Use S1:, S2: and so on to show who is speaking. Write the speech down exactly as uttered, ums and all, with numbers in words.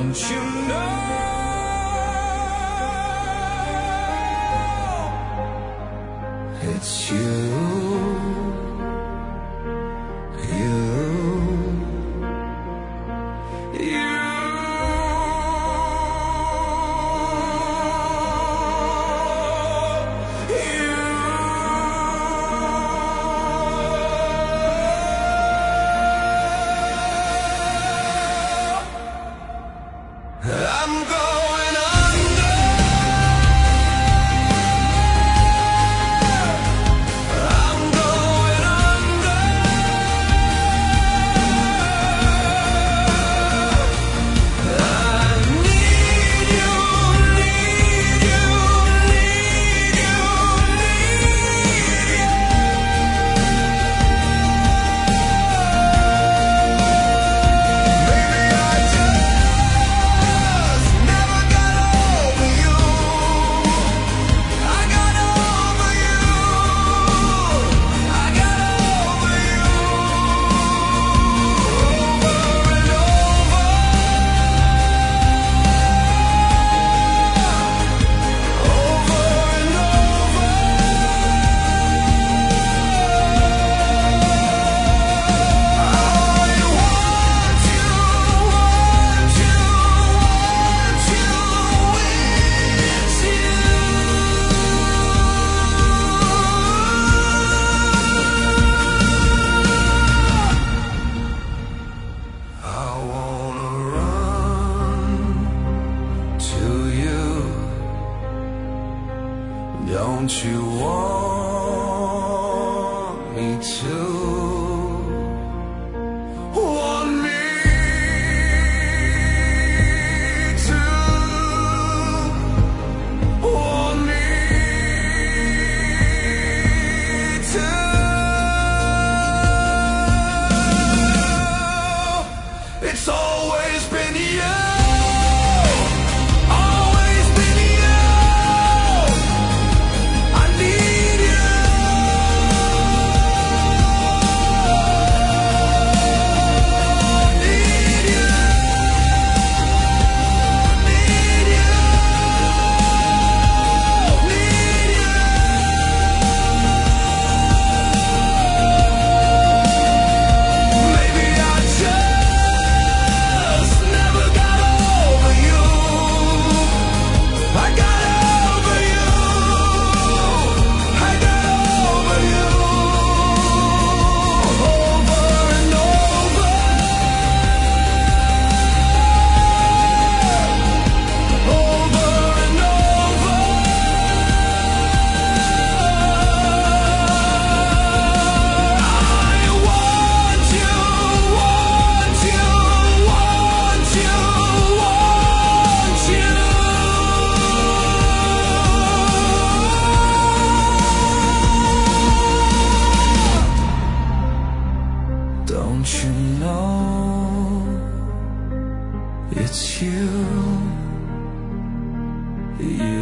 S1: Don't you know it's you, you, you. I'm going under. I'm going under. I need you, need you, need you, need you. Maybe I just never got over you. I got over you. I got over you. Over and over. Over and over. I want you, want you, want you, it's you. I wanna run to you. Don't you want me to? Want me to? Want me to? It's always been you. Always been you. I need you. Need you. Need you. Need you. Maybe I just never got over you. I got over you. I got over you. Over and over. Over and over. I want you, want you, want you, want you. Don't you know it's you, you.